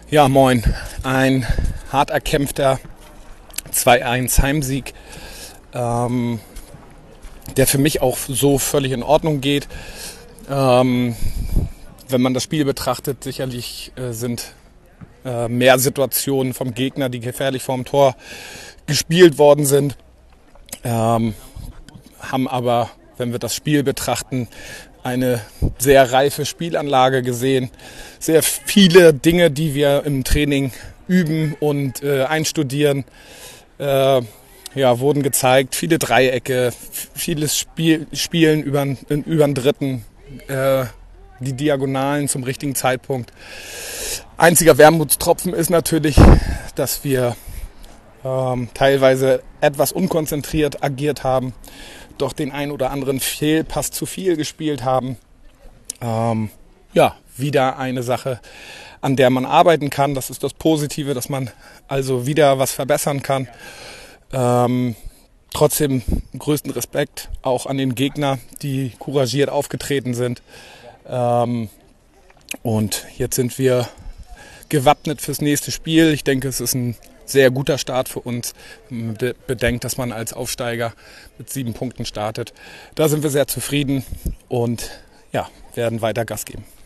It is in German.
Ja, moin. Ein hart erkämpfter 2-1 Heimsieg, der für mich auch so völlig in Ordnung geht. Wenn man das Spiel betrachtet, sicherlich sind mehr Situationen vom Gegner, die gefährlich vorm Tor gespielt worden sind, haben aber, wenn wir das Spiel betrachten, eine sehr reife Spielanlage gesehen. Sehr viele Dinge, die wir im Training üben und einstudieren, wurden gezeigt. Viele Dreiecke, vieles Spielen über den Dritten, die Diagonalen zum richtigen Zeitpunkt. Einziger Wermutstropfen ist natürlich, dass wir teilweise etwas unkonzentriert agiert haben, doch den ein oder anderen Fehlpass zu viel gespielt haben. Wieder eine Sache, an der man arbeiten kann. Das ist das Positive, dass man also wieder was verbessern kann. Trotzdem größten Respekt auch an den Gegner, die couragiert aufgetreten sind. Und jetzt sind wir gewappnet fürs nächste Spiel. Ich denke, es ist ein sehr guter Start für uns. Bedenkt, dass man als Aufsteiger mit 7 Punkten startet. Da sind wir sehr zufrieden und werden weiter Gas geben.